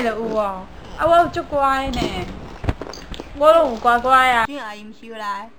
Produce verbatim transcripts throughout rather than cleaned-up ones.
就有哦，啊，我有足乖呢，我拢有乖乖啊。小俊阿姨毋是有来，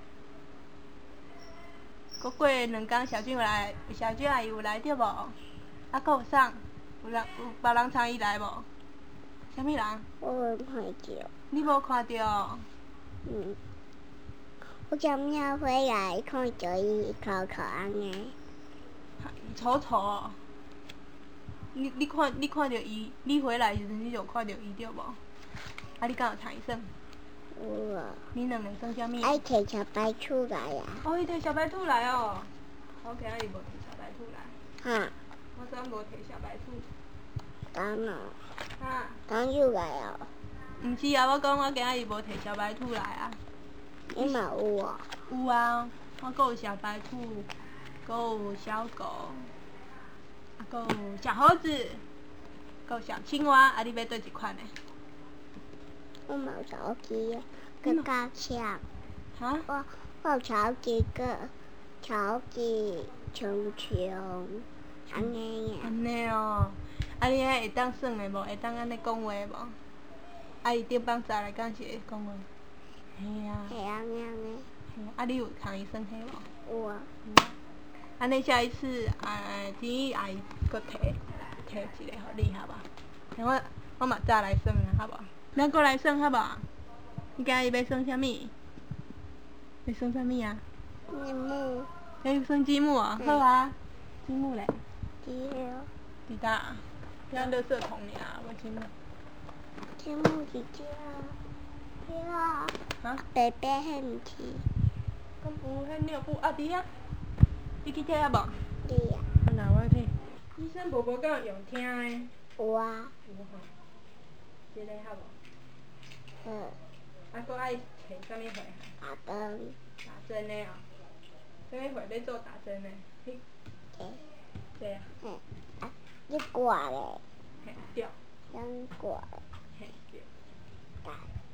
搁过两工小俊有来，小俊阿姨有来对无？啊，搁有啥？有人有别人参伊来无？啥物人？ 我无看到。 你无看到？ 嗯。我今仔回来看到伊哭哭安尼。 丑丑哦。你你看你看到伊，你回来时阵你就看到伊对无？啊，你敢有参伊耍？ 有啊。 你两个耍啥物？ 爱摕小白兔来啊。 哦，伊摕小白兔来哦。我今仔日无摕小白兔来。 哈。 我昨无摕小白兔。 刚哦。 哈。 刚又来哦。 毋是啊，我讲我今仔日无摕小白兔来啊。 你嘛有哦？ 有啊，我阁有小白兔，阁有小狗，啊，阁有小猴子，阁有小青蛙，啊，你要对一款的？ 我嘛有手机啊，佮高枪。 哈？ 我我有手机个，手机熊熊，安尼啊。 安尼哦，啊，你遐会当耍的无？会当安尼讲话无？啊，伊顶放早来敢是会讲话？嘿啊。 会安尼安尼。 啊，你有通伊耍迄无？ 有啊。 有啊。安尼下一次，啊，天阿姨搁摕摕一个互你，好无？我我嘛早来耍啊，好无？咱搁来耍好无？你今日要耍啥物？要耍啥物啊？ 积木。 要耍积木哦，好啊。积木咧？ 积木。 伫倒？遐垃圾桶尔，无积木。 积木伫遮。遐。啊？白白迄毋是。 敢有迄尿布啊？伫遐？你去摕啊无？ 伫啊。 啊那我摕。医生婆婆敢有用听的？ 有啊。 有吼。一个好无？ 好。 啊，搁爱摕啥物货？ 打针。 打针的哦。啥物货要做打针的？迄。 这。 这啊。 嘿，啊，你挂咧。 嘿，对。 咱挂。 嘿，对。 打。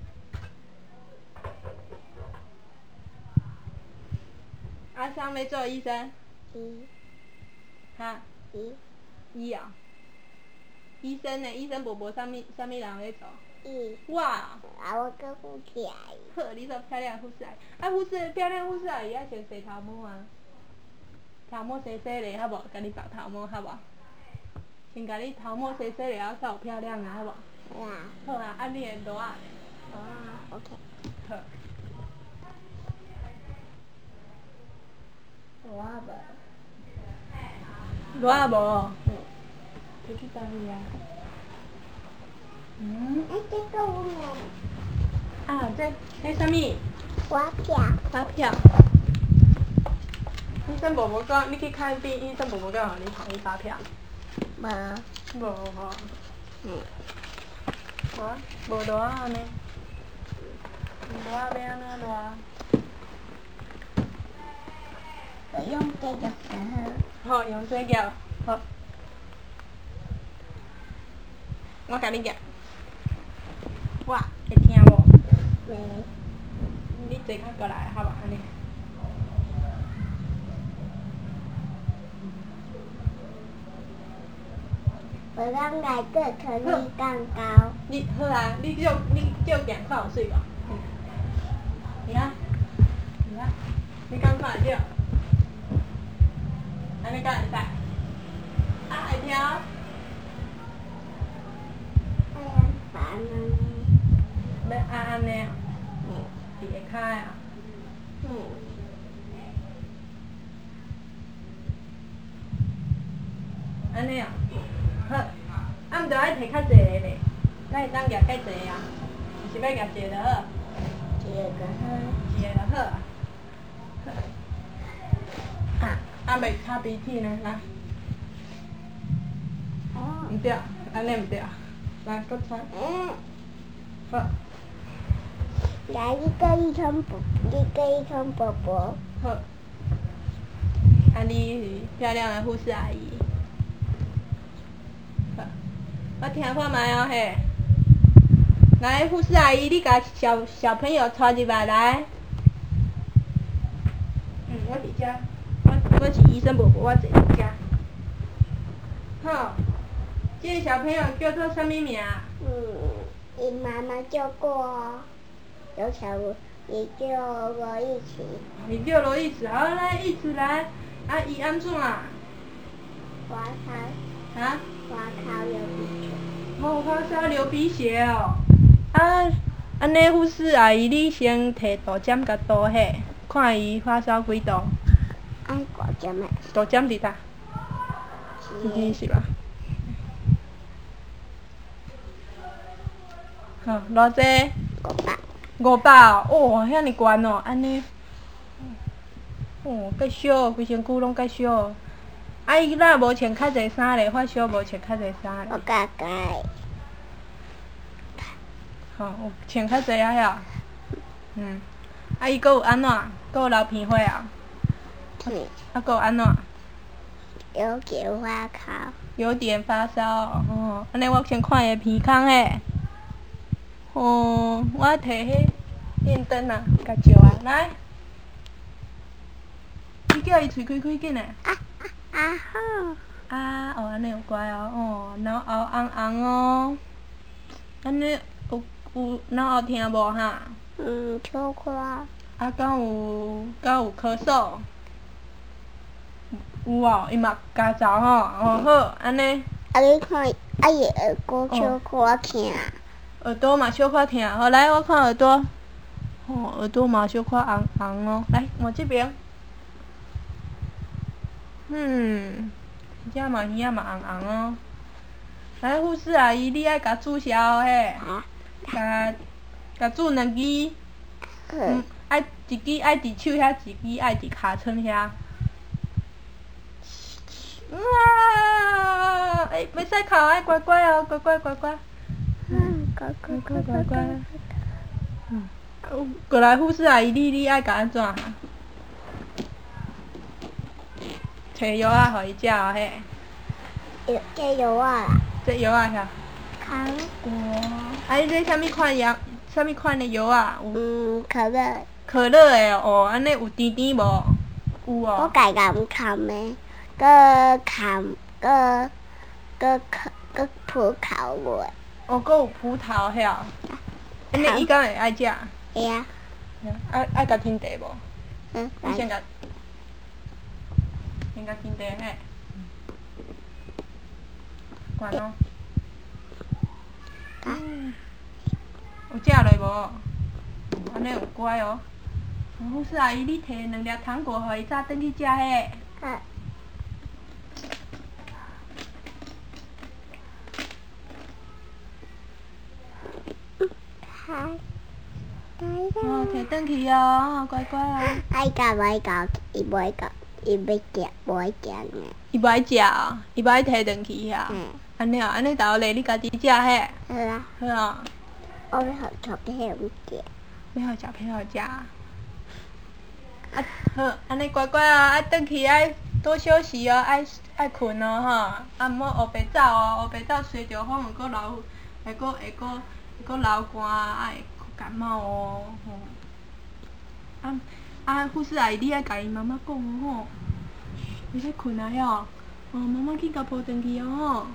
啊，啥要做医生？ 医。 哈？ 医。 医哦。医生呢？医生婆婆啥物啥物人要做？ 医。 我哦。 啊，我跟护士阿姨。 好，你做漂亮护士阿姨。啊，护士漂亮护士阿姨爱先洗头毛啊。头毛洗洗咧，好无？甲你绑头毛，好无？先甲你头毛洗洗咧，啊，才有漂亮啊，好无？ 好啊。 好啊，啊，你的罗仔。 好啊 ，OK。 好。罗仔无？罗仔无？嗯。摕去倒位啊？嗯。 哎，这个有呢。 啊，这迄啥物？ 发票。 发票。医生婆婆讲，你去看病，医生婆婆讲互你统一发票。 无。 无吼。 嗯。 啊？无罗仔安尼？罗仔要安怎罗仔？ 我用这个好。 好，用这个好。我甲你夹。我会听无？ 袂。 你坐较过来，好无？安尼。 我刚来这可以蛋糕。 你好啊，你照你照镜看有水无？你啊，你啊，你敢看会着？安尼敢会使？啊，会听？ 哎呀，烦啊！ 要安安尼啊？ 嗯。 伫下骹的啊？ 嗯。 安尼啊？好，啊，毋着爱摕较济个咧，咱会当夹较济啊，是要夹一个就好。 一个就好。 一个就好啊。啊，啊袂擦鼻涕呢，来。 哦。 毋对，安尼毋对，来，搁擦。 嗯。 好。 来，你跟伊冲宝，你跟伊冲宝宝。 好。啊，你是漂亮的护士阿姨。好，我听看卖哦嘿。来，护士阿姨，你甲小小朋友带入来，来。嗯，我伫遮，我我是医生婆婆，我坐伫遮。好，这个小朋友叫做啥物名？ 嗯。 你妈妈叫过哦，有小也叫我一起。 你叫罗一直，好来一直来，啊伊安怎啊？ 发烧。 啊？ 发烧流鼻血。 哦，发烧流鼻血哦。啊，安尼护士阿姨，你先摕度针甲度迄，看伊发烧几度。 按度针诶。 度针伫搭？是是吧？好，偌济？ 五百。 五百哦，哦，遐尼悬哦，安尼。哦，介烧，规身躯拢介烧。啊，伊若无穿较济衫咧，发烧无穿较济衫咧。 我甲改。 吼，有穿较济啊遐。嗯。啊，伊阁有安怎？阁有流鼻血啊？ 嗯。 啊，阁有安怎？ 有点发烧。 有点发烧哦，安尼我先看伊个鼻孔诶。哦，我摕迄电灯啊，甲照啊，来。你叫伊喙开开紧诶。 啊啊啊好。 啊，哦，安尼有乖哦，哦，然后喉红红哦，安尼有有然后疼无哈？ 嗯，小可。啊， 敢有敢有咳嗽？有哦，伊嘛加嗽吼，哦好，安尼。 啊，你看，啊伊耳朵小可疼。 耳朵嘛小可疼，好来我看耳朵。哦，耳朵嘛小可红红哦，来摸这边。嗯，遮嘛耳仔嘛红红哦。来，护士阿姨，你爱甲注射哦嘿。 啊。 甲甲注两支。嗯。爱一支爱伫手遐，一支爱伫尻川遐。啊！哎，袂使哭，爱乖乖哦，乖乖乖乖。 嗯，乖乖乖乖乖。 嗯。过来，护士阿姨，你你爱甲安怎？摕药仔互伊食哦嘿。 药这药啊。 这药仔遐。 康果。 啊，你这啥物款药？啥物款的药啊？有。 嗯，可乐。 可乐的哦，安尼有甜甜无？有哦。 我家己毋含的，搁含搁搁搁葡萄味。 哦，搁有葡萄遐。安尼伊敢会爱食？ 会啊。 爱爱甲添茶无？ 嗯。 你先甲。先甲添茶嘿。悬哦。嗯。有食落无？安尼有乖哦。护士阿姨，你摕两粒糖果，互伊早转去食嘿。 好。好。 哦，摕转去哦，乖乖哦。 爱甲袂到，伊袂到，伊要食，无爱食呢。 伊无爱食哦，伊无爱摕转去遐。 嗯。 安尼哦，安尼豆咧，你家己食嘿。 好啊。 好哦。 我要互小朋友食。 要互小朋友食。啊，好，安尼乖乖哦，啊，转去爱多休息哦，爱爱困哦吼，啊，毋好黑白走哦，黑白走吹着风会阁流，会阁会阁会阁流汗，啊会感冒哦，吼。啊啊，护士阿姨，你爱甲伊妈妈讲哦吼，伊咧困啊晓，哦，妈妈去甲抱转去哦吼。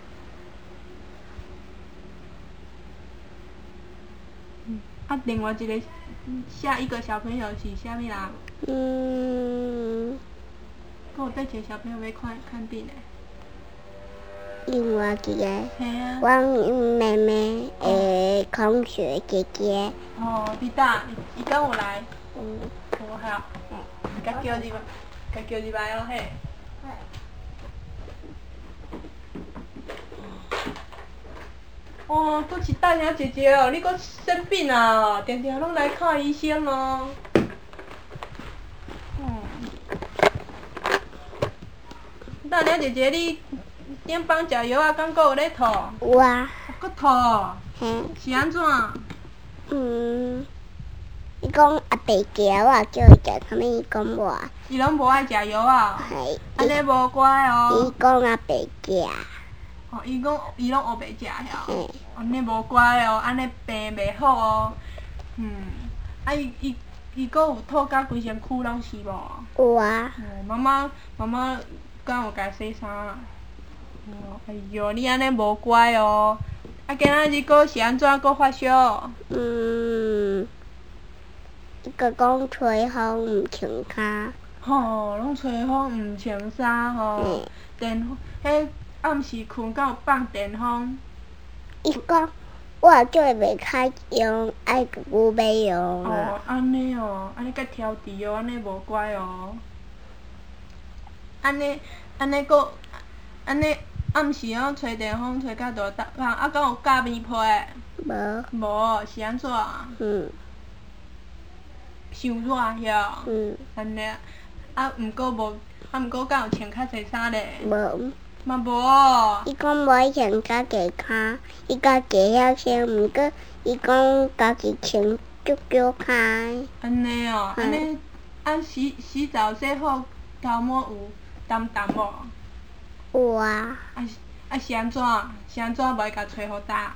嗯，啊，另外一个下一个小朋友是啥物人？ 嗯。 阁有倒一个小朋友要看看病诶。 另外一个。 嘿啊。 阮妹妹诶同学姐姐。 哦，伫搭，伊敢有来？ 嗯。 有好。嗯。甲叫入来，甲叫入来哦嘿。哦，阁是大兄姐姐哦，你阁生病啊哦，定定拢来看医生哦。嗯。大兄姐姐，你顶帮食药啊，敢阁有咧吐？ 有啊。 阁吐？ 嘿。 是安怎？ 嗯。伊讲阿伯食，我叫伊食啥物，伊讲无。 伊拢无爱食药啊？ 嘿。 安尼无乖哦。 伊讲阿伯食。 哦，伊讲伊拢黑白食遐，安尼无乖哦，安尼病袂好哦。嗯，啊伊伊伊阁有吐甲规身躯拢是无？ 有啊。 哦，妈妈妈妈敢有甲洗衫啊？哦，哎哟，你安尼无乖哦， 啊，今仔日搁是安怎搁发烧？ 嗯，伊个讲吹风毋穿骹。 吼，拢吹风毋穿衫吼， 嗯电迄暗时困敢有放电风。 伊讲我做袂开用，爱个牛买用啊。 哦，安尼哦，安尼较挑剔哦，安尼无乖哦。安尼安尼搁安尼暗时哦吹电风吹较大打风，啊，敢有盖棉被？ 无。 无，是安怎？ 嗯。 伤热遐。 嗯。 安尼，啊，毋过无，啊，毋过敢有穿较济衫咧？ 无。 嘛无。 伊讲无爱穿较低骹，伊家己晓穿，毋过伊讲家己穿足少骹。 安尼哦，安尼啊洗洗澡洗好头毛有澹澹无？ 有啊。 啊啊是安怎？是安怎无爱甲吹互干？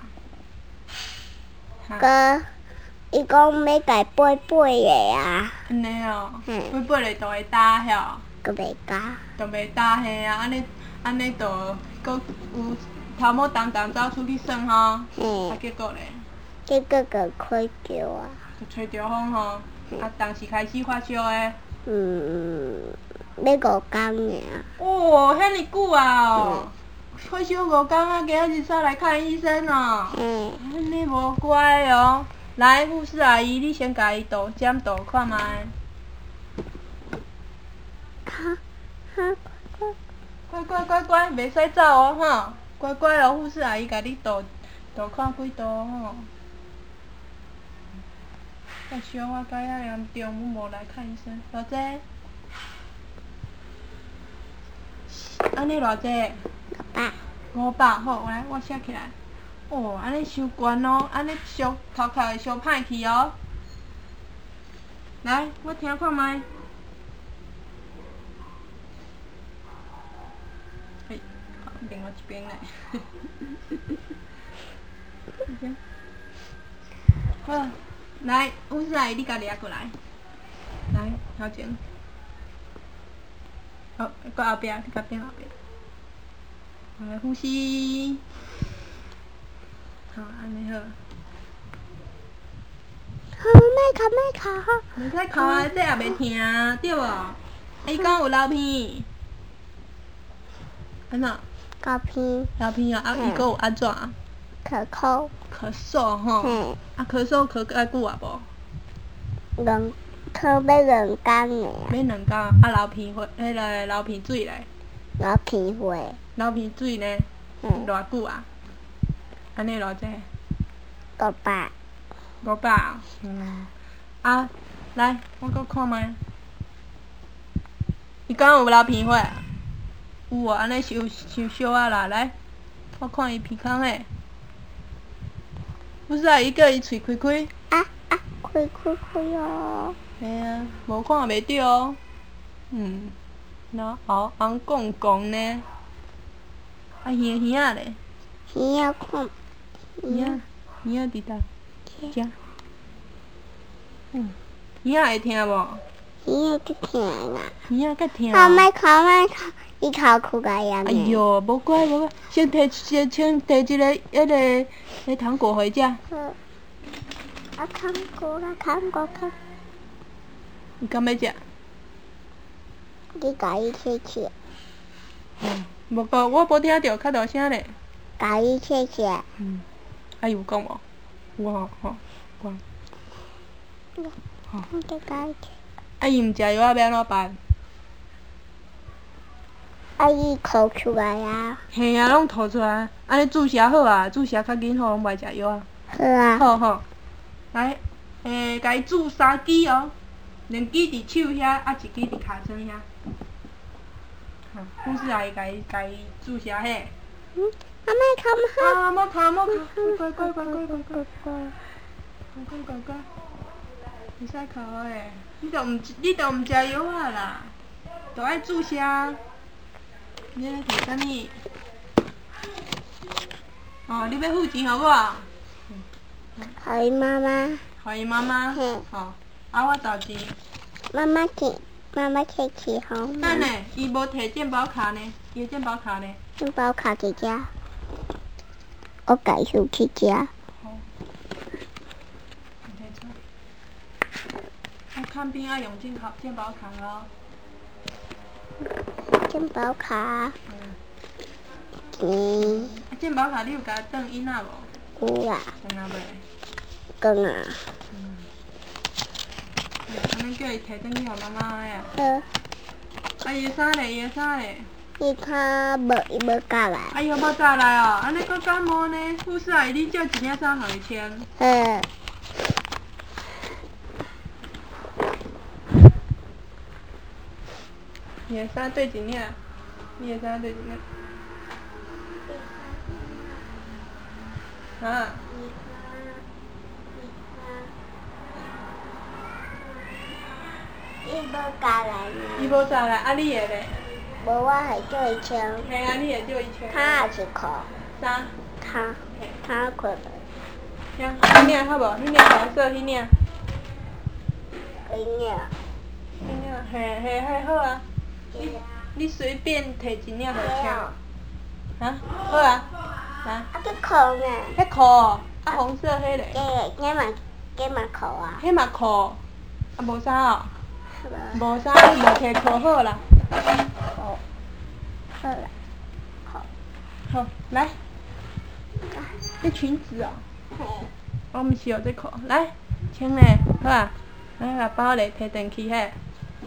佮伊讲要家背背的啊。 安尼哦， 嗯背背咧就会干晓。 佮袂干。 就袂干嘿啊，安尼安尼就佮有头毛澹澹走出去耍吼。 嘿。 啊结果咧？ 结果佮开着啊。 就吹着风吼，啊当时开始发烧的。 嗯，要五工尔。 哦，遐尼久啊哦！发烧五工啊，今仔日才来看医生哦。 嗯。 安尼无乖哦。来，护士阿姨，你先甲伊度针度看觅。 哈哈， 乖乖乖乖，袂使走哦吼，乖乖哦，护士阿姨甲你度度看几度吼。发烧啊，甲遐严重，阮无来看医生。偌济？安尼偌济？ 五百。 五百，好，来，我写起来。哦，安尼伤悬哦，安尼烧头壳会烧歹去哦。来，我听看觅。嘿，好，另外一边嘞。好，来，护士阿姨，你家己也过来。来，头前。好，搁后壁，你甲变后壁。来，呼吸。好，安尼好。 好，莫哭莫哭吼。 袂使哭啊，这也袂疼，对无？啊，伊讲有流鼻。安怎？ 流鼻。 流鼻哦，啊，伊搁有安怎？ 咳嗽。 咳嗽吼。 嘿。 啊，咳嗽咳介久啊无？ 两，咳要两工尔。 要两工，啊，流鼻血，迄个流鼻水咧。 流鼻血。 流鼻水呢？ 嗯。 偌久啊？安尼偌济？ 五百。 五百啊？嗯。啊，来，我搁看觅。伊敢有流鼻血？有啊，安尼伤伤烧啊啦，来，我看伊鼻孔诶。护士阿姨叫伊喙开开。 啊啊，开开开哦。 嘿啊，无看袂着哦。嗯，然后红光光呢。啊，耳耳仔咧？ 耳仔看。 耳仔，耳仔伫倒？遮。嗯，耳仔会疼无？ 耳仔较疼啦。 耳仔较疼。 啊，莫哭莫哭，伊哭哭甲严哎哟，无乖无乖，先摕先先摕一个迄个迄糖果回食。 好。啊，糖果啦，糖果糖。 你敢要食？ 你甲伊切切。 嗯，无够，我无听着，较大声咧。 甲伊切切。 嗯，啊有讲无？有吼吼，有。吼。 我得甲伊切。 啊伊毋食药仔要安怎办？ 啊伊吐出来啊。 嘿啊，拢吐出来，安尼注射好啊，注射较紧好，拢袂食药啊。 好啊。 好好，来，诶，甲伊注三支哦，两支伫手遐，啊一支伫骹床遐。好，护士阿姨甲伊甲伊注射迄。 嗯，啊莫哭莫哭。 啊，莫哭莫哭，乖乖乖乖乖乖乖，乖乖乖乖，袂使哭诶，你都毋你都毋食药啊啦，都爱注射。你咧摕啥物？哦，你要付钱互我？ 互伊妈妈。 互伊妈妈？ 嘿。 哦，啊我投钱。 妈妈摕，妈妈摕去互。 等下，伊无摕健保卡呢？伊的健保卡呢？ 健保卡伫遮。 我家己去食。 好。我看病要用健保健保卡哦。 健保卡。 嗯。 嗯。 啊，健保卡你有甲转囡仔无？ 有啦。 转啊未？ 转啊。 嗯。安尼叫伊摕转去互妈妈的啊。 好。 啊，伊的衫咧，伊的衫咧。 伊较无，伊无交来。 哎呦，无再来哦，安尼佫感冒呢。护士阿姨，你借一领衫互伊穿。 好。 你的衫对一领，你的衫对一领。啊？ 伊无交来呢。 伊无再来，啊你的咧？ 无，我会叫伊穿。 嘿啊，你会叫伊穿。 衫也是裤。 衫。 衫。衫裤落。 遐，迄领好无？迄领红色，迄领。 迄领。 迄领，嘿嘿嘿，好啊。你你随便摕一领互伊穿。啊？好啊。来。 啊，这裤呢？ 迄裤哦，啊红色迄个。 这这嘛这嘛裤啊。 迄嘛裤，啊无衫哦。 无。 无衫，你无摕裤好啦。 好。好啦。好。 好，来。这裙子哦。 嘿。 我毋是哦，这裤，来，穿咧，好啊。来，甲包咧，摕转去嘿。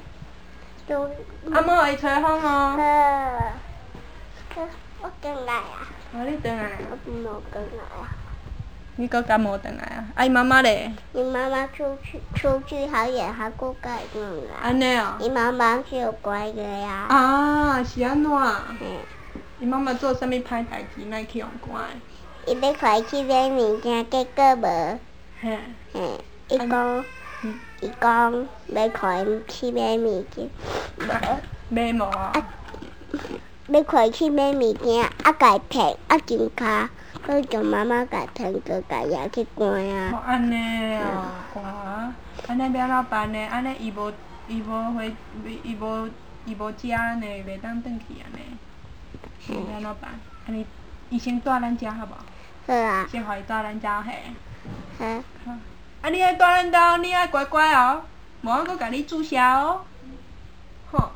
啊，莫互伊吹风哦。 好。我转来啊。 哦，你转来啊？ 我无转来啊。 你搁敢无转来啊？啊，伊妈妈咧？ 伊妈妈出去出去好远，还佫甲伊转来。 安尼哦。 伊妈妈是有乖个呀。 啊，是安怎？ 嘿。 伊妈妈做啥物歹代志，哪会去用乖？ 伊要带伊去买物件，结果无。 嘿。 嘿。伊讲，伊讲要带伊去买物件，无。 买无啊？ 要带伊去买物件，啊，甲伊摕，啊，真卡，佮叫妈妈甲摕，佮甲伊去关啊。 哦，安尼哦，哇，安尼要安怎办呢？安尼伊无，伊无回，伊无，伊无食呢，袂当转去安尼。要安怎办？安尼，伊先带咱遮好无？ 好啊。 先互伊带咱遮嘿。 好。 好。啊，你爱带咱兜，你爱乖乖哦，无我佫甲你注射哦。吼。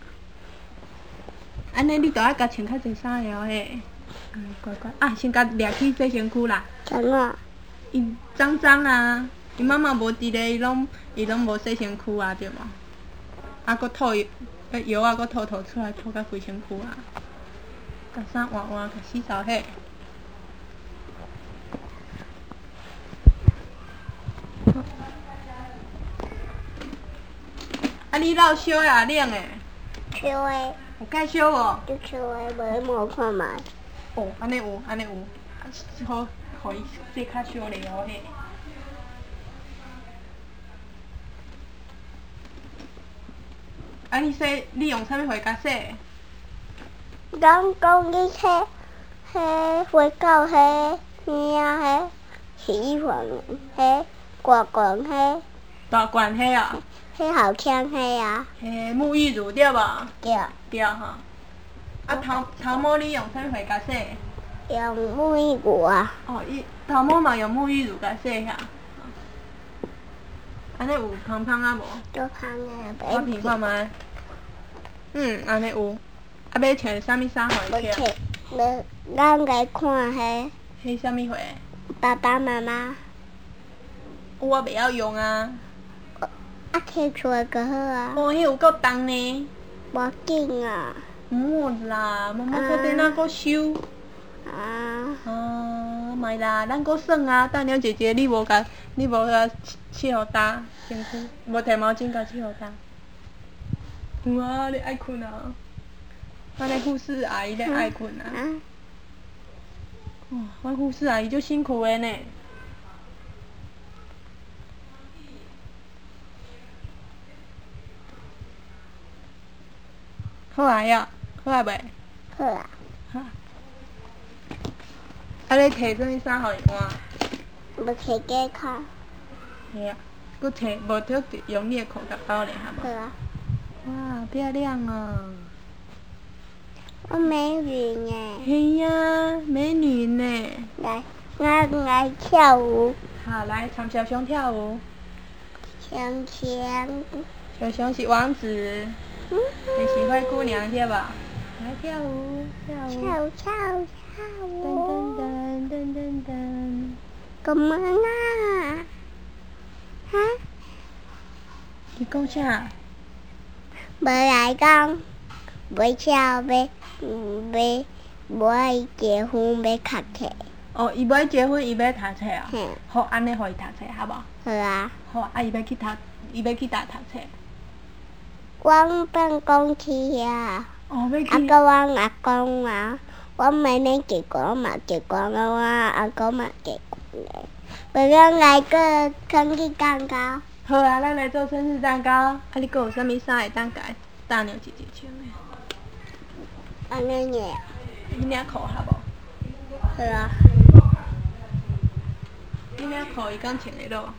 安尼你著爱甲穿较侪衫了嘿。嗯，乖乖。啊，先甲掠去洗身躯啦。 怎啊？ 伊脏脏啊，伊妈妈无伫咧，伊拢伊拢无洗身躯啊，对无？啊，佫吐油，药啊，佫吐吐出来，吐到规身躯啊。甲衫换换，甲洗扫伙。啊，你老烧啊，冷诶？ 烧诶。 有介烧无？ 就烧诶，无无看觅。 哦，安尼有，安尼有，啊，好，互伊洗较烧咧哦嘿。啊，你洗，你用啥物回甲洗？ 讲讲你迄迄回到迄边啊，迄洗衣房，迄大罐迄。 大罐迄啊？ 迄好香迄啊。 嘿，沐浴乳对无？ 对。 对吼。啊，头头毛你用啥物回甲洗？ 用沐浴乳啊。 哦，伊头毛嘛用沐浴乳甲洗遐。安尼有香香啊无？ 足香诶， 我闻看觅。嗯，安尼有。啊，要穿啥物衫互伊穿？ 要咱来看迄。 迄啥物货？ 爸爸妈妈。 我袂晓用啊。 啊，摕出来就好啊。 无，迄有够重呢。 无紧啊。 唔啦，妈妈搁伫那搁收。 啊。 哦，莫啦，咱搁算啊。等了姐姐，你无甲，你无甲拭互干身躯，无摕毛巾甲拭互干。有啊，你爱困啊？安尼护士阿姨咧爱困啊。哦，阮护士阿姨足辛苦的呢。好啊呀，好啊袂？ 好啊。 好。啊，你摕啥物衫互伊换？ 要摕假卡。 嘿啊，佮摕无着用你的裤甲包咧，好无？ 好啊。 哇，漂亮哦！ 我美女呢。 嘿呀，美女呢。 来，我来跳舞。 好，来，唱小熊跳舞。 香香。 小熊是王子， 嗯。 你是灰姑娘对吧？来跳舞，跳舞。 跳跳跳舞。噔噔噔噔噔噔。 干嘛啦？哈？ 你讲啥？ 无来讲，要跳要，嗯要，无爱结婚要读册。 哦，伊要结婚，伊要读册啊？ 嘿。 好，安尼互伊读册，好无？ 好啊。 好，啊，伊要去读，伊要去倒读册？ 阮办公去遐。 哦，要去。 啊，佮阮阿公啊，阮妹妹结婚，我嘛结婚，阮阿公嘛结婚嘞。不然来个生日蛋糕。 好啊，咱来做生日蛋糕。啊，你阁有啥物衫会当甲大娘姐姐穿的？ 安尼尔。 迄领裤好无？ 好啊。 迄领裤伊敢穿会落？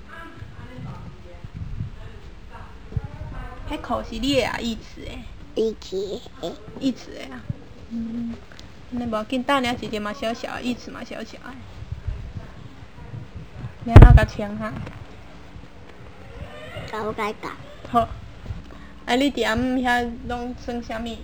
迄裤是你的啊，义慈的。 义慈的。 义慈的啊。嗯。安尼无要紧，大娘姐姐嘛小小的，义慈嘛小小的。你安怎甲穿哈？ 甲我甲教。 好。啊，你伫暗遐拢算啥物？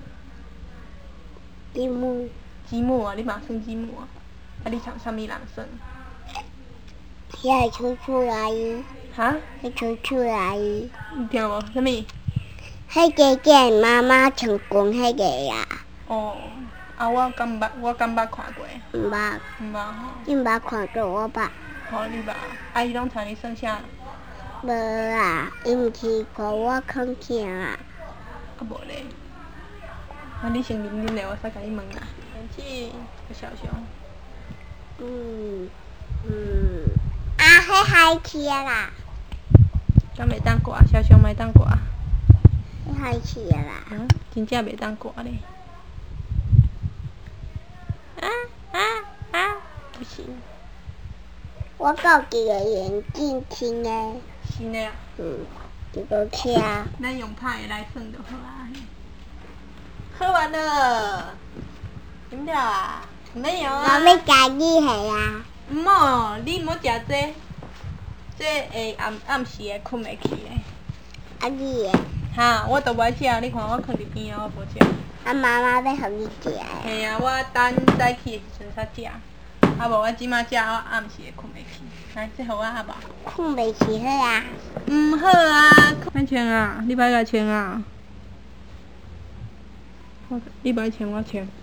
积木。 积木啊，你嘛算积木啊？啊，你唱啥物人算？ 遐个厝厝阿姨。 哈？ 迄厝厝阿姨。 你听无？啥物？ 迄个叫妈妈唱歌迄个啊。 哦。啊，我敢捌，我敢捌看过。 毋捌。 毋捌吼。 你毋捌看过，我捌。 吼，你捌？啊，伊拢听你算啥？ 无啊，伊毋是互我囥听啊。 啊无咧。啊，你先啉啉咧，我使甲你问啦。天气，小熊。 嗯嗯。啊，迄海去啊啦。 敢袂当挂，小熊袂当挂。 迄海去啊啦。 嗯，真正袂当挂咧。啊啊啊！不行。 我搞一个眼镜新诶。 新诶啊？ 嗯，一个车。 咱用拍的来算就好啊。喝完了。饮料啊？没有啊。 我要食你下啊。 毋好，你毋好食这，这会暗暗时会困袂去的。 啊你诶？ 哈，我都无爱食，你看我囥伫边啊，我无食。 啊妈妈要互你食诶。 嘿啊，我等早起的时阵才食，啊无我即马食，我暗时会困袂去。来，这互我好无？ 困袂去好啊。 毋好啊，咱穿啊，你歹甲穿啊。我，你歹穿，我穿。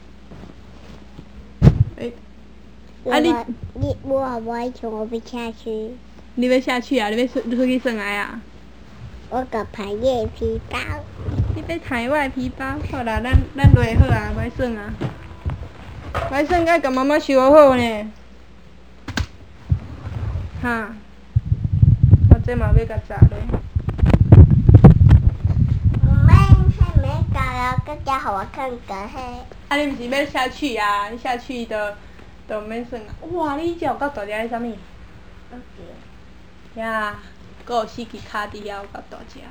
诶、欸。啊你。 你我也无爱穿，我要下去。 你要下去啊？你要出出去耍来啊？ 我甲拍你的皮包。 你要抬我的皮包？好啦，咱咱落好啊，歹耍啊。歹耍，该甲妈妈收好呢。哈。我这嘛要甲炸咧。 毋免，迄免教啊，搁加互我看个迄。 啊，你毋是要下去啊？你下去就就免耍啊。哇，你这有够大只的啥物？呀，阁有四支脚伫遐，有够大只。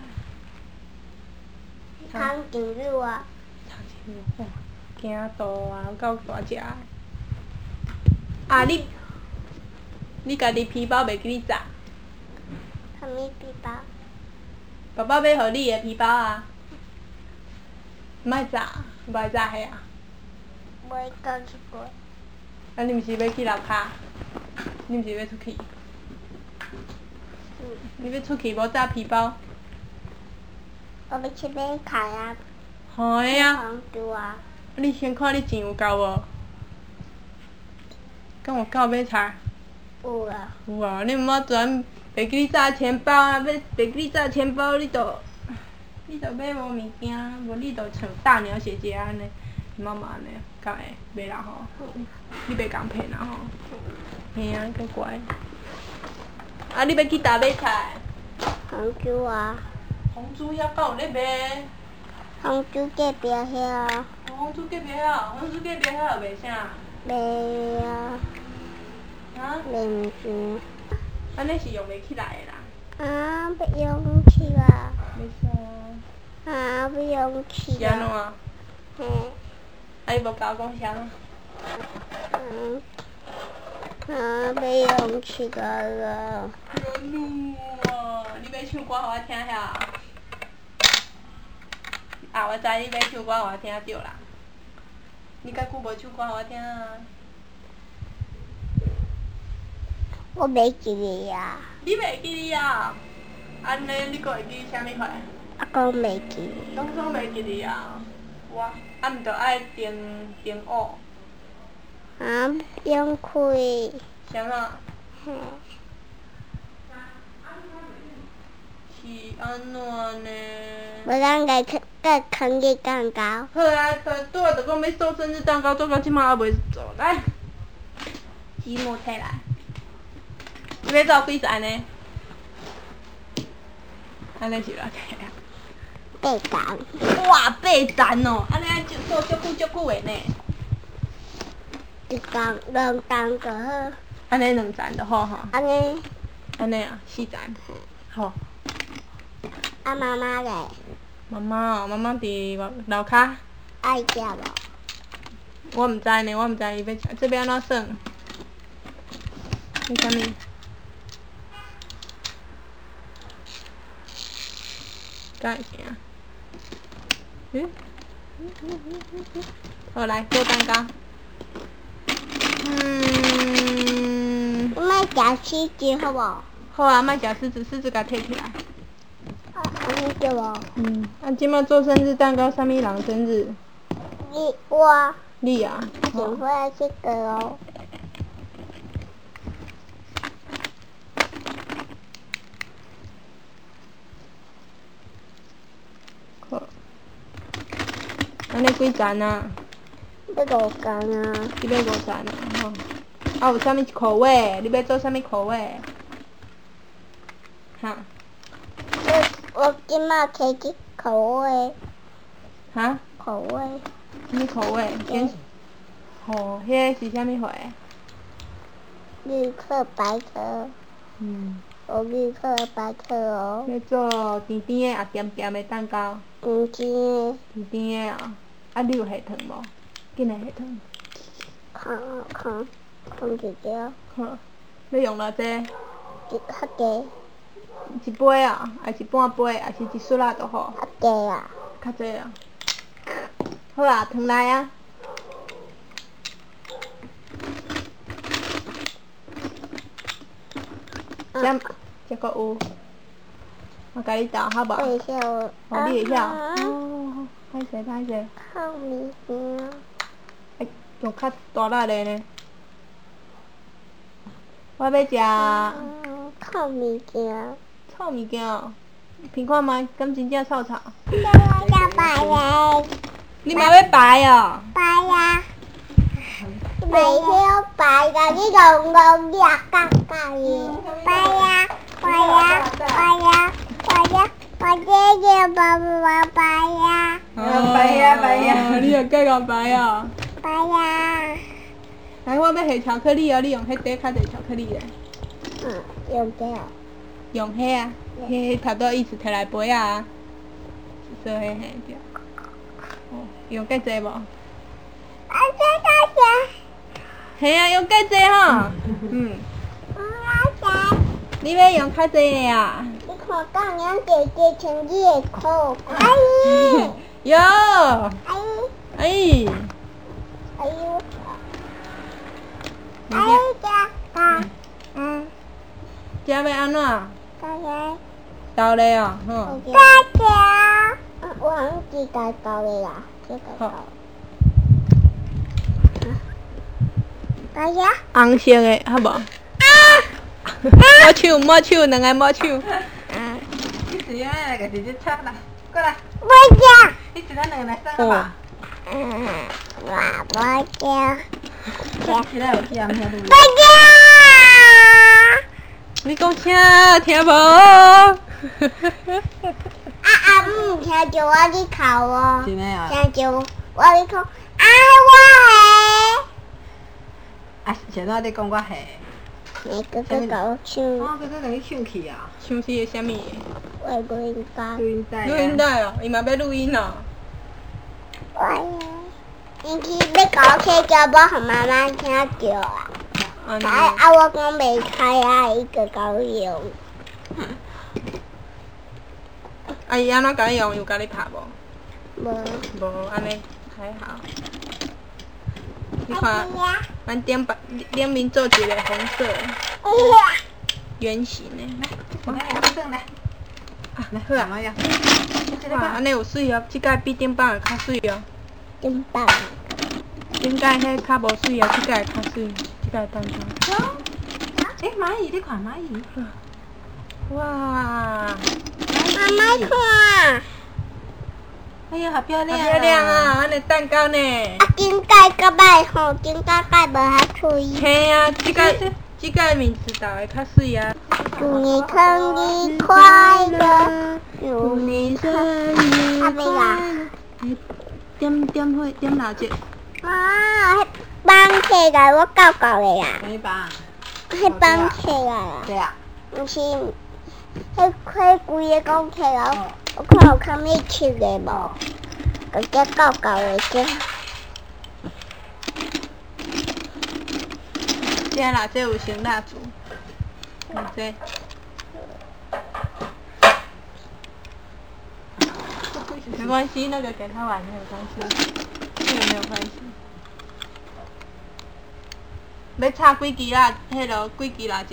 长颈鹿啊。 长颈鹿，哇，惊到啊，有够大只。啊，你你家己皮包袂记你炸？ 啥物皮包？ 爸爸要互你的皮包啊。毋爱炸，无爱炸迄啊。 无爱讲一过。 啊，你毋是要去楼骹？你毋是要出去？ 嗯。 你要出去无炸皮包？ 我要去买卡啊。 好个啊。 房租啊。 你先看你钱有够无？敢有够买菜？ 有啊。 有啊，你毋好突然袂记你炸钱包啊！要袂记你炸钱包，你就你就买无物件，无你就像大鸟姐姐安尼，妈妈安尼，敢会袂啦吼？你袂共骗啦吼？嘿啊，够乖。啊，你要去倒买菜？ 红珠啊。 红珠遐敢有咧卖？ 红珠隔壁遐。 红珠隔壁遐，红珠隔壁遐有卖啥？ 卖啊。 啊？ 卖物件。 安尼是用袂起来的啦。 啊，要用起啦。 袂使啊。 啊，要用起是安怎？ 嘿。 啊，你无甲我讲啥？ 嗯，啊，要用去个了。 有哦，你要唱歌互我听遐？啊，我知你要唱歌互我听对啦。你介久无唱歌互我听啊？ 我袂记哩啊。 你袂记哩啊？安尼你阁会记啥物货？ 我讲袂记。 拢总袂记哩啊？我啊，毋着爱电电舞。 啊，用开。 啥啊？ 嘿。 是安怎呢？ 无咱家去甲空去蛋糕。 好啊，拄啊，着讲要做生日蛋糕，做到即马还袂做，来，积木摕来。你要做几层呢？安尼是偌济啊？ 八层。 哇，八层哦！安尼爱做做足久足久的呢。 一层、两层就好。 安尼两层就好吼。 安尼。 安尼啊，四层。好。 啊，妈妈咧？ 妈妈哦，妈妈伫楼骹。 爱食无？ 我毋知呢，我毋知伊要食，这要安怎算？是啥物？敢会行？嗯？好，来做蛋糕。嗯。 我莫食狮子好无？ 好啊，莫食狮子，狮子甲摕起来。 安尼对无？ 嗯，啊，即摆做生日蛋糕，啥物人生日？ 你我。 你啊？ 请回来这个哦。 好。安尼几层啊？ 要五层啊。 你要五层啊？吼。啊，有啥物口味？你要做啥物口味？哈？ 我我即马摕去口味。 哈？ 口味。 啥物口味？选。吼，迄个是啥物货？ 绿色白色。 嗯。 有绿色白色哦。 要做甜甜的，也甜甜的蛋糕。 甜甜的。 甜甜的啊！啊，你有下糖无？紧来下糖。 看看看一条。 好，要用偌济？ 一较低。 一杯啊，还是半杯，还是一屑仔就好？ 较低啊。 较济啊。好啊，糖来啊。这这个有，我甲你倒好无？ 会晓。 哦，你会晓？哦，歹势歹势。 靠物件。 哎，用较大力的呢。我要食。 臭物件。 臭物件哦，闻看觅，敢真正臭臭？ 我要白的。 你嘛要白哦？ 白啊。袂晓白的，你用用热干干的。白呀，白呀，白呀，白呀，我这就白白白呀。 哦，白呀白呀，你又计较白哦？ 白呀。 来，我要下巧克力哦，你用迄底较侪巧克力的。 嗯，用这个。 用迄啊，迄差不多意思摕来杯啊。说迄嘿对。哦，用介济无？ 啊，这个是。 嘿啊，用介济吼。嗯。 我要食。 你要用较济的啊？ 你看，刚娘姐姐穿你的裤，阿姨。 哟。 阿姨。 阿姨。 阿姨。阿姨食啊。嗯。 食要安怎？ 大家。 倒咧哦，吼。 大家。我好像自家倒的啦，这个倒。大家。 红色的，好无？啊！摸手，摸手，两个摸手。 嗯。 你是安尼来个直接插啦，过来。 不要。 你一咱两个来耍好无？ 嗯，我不要。 现在有听听录。 不要。 你讲啥？听无？啊啊！唔听着我哩哭哦。 是咩啊？ 听着我哩哭，啊我嘿。 啊，现在你讲我嘿。 你哥哥甲我唱。 哦，哥哥甲你唱去啊？唱是啥物？ 我录音带。 录音带。录音带哦，伊嘛要录音哦。 我呀， 因去要甲我去叫，无互妈妈听到啊。 安尼。 啊啊！我讲袂开啊，伊就甲我用。 啊伊安怎甲你用？有甲你拍无？ 无。 无，安尼还好。你看，咱顶白顶面做一个红色圆形的。 来，来，转来。 啊，来好啊。哇，安尼有水哦，即摆比顶摆会较水哦。 顶摆。 顶摆迄较无水啊，即摆会较水，即摆蛋糕。 诶，蚂蚁，你看蚂蚁。 哇！ 妈妈看。 哎呀，好漂亮！ 好漂亮啊，安尼蛋糕呢？ 啊，顶盖个摆吼，顶盖盖无遐脆。 嘿啊，即个即个面子豆会较水啊。 祝你生日快乐，祝你生日快乐。 点点火点蜡烛。 啊，迄放起来我教教的啦。 哪把？ 迄放起来啦。 对啊。 毋是，迄迄规个讲起来，我看有较物切的无？个只教教的只。 这蜡烛有成蜡烛。嗯，这。没关系，那个给他玩没有关系，这个没有关系。要插几支蜡？迄落几支蜡烛？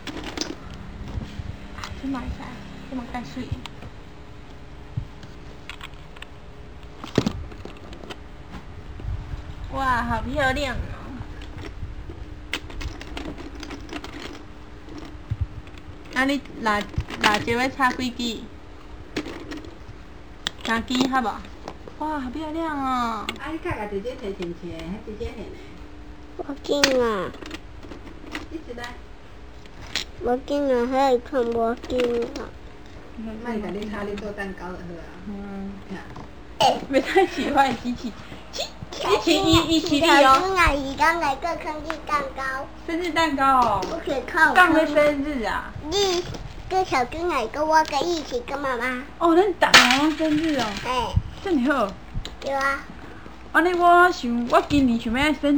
这嘛会使，这嘛介水。哇，好漂亮哦！啊，你蜡蜡烛要插几支？三支好无？哇，好漂亮哦！ 啊，你家家直接摕进去的，还直接现的。 无紧啊， 你一来。 无紧啊，迄个看无紧啊。 莫甲你炒你做蛋糕就好啊。 嗯。 诶， 袂太喜欢机器，机机器伊伊起力小哦。 囡仔伊讲来个生日蛋糕。 生日蛋糕哦。 我可以看。 刚要生日啊。 你跟小囡仔跟我跟一起跟妈妈。 哦，咱逐个人生日哦。 哎。 真好。 对啊。 安尼我想，我今年想要生。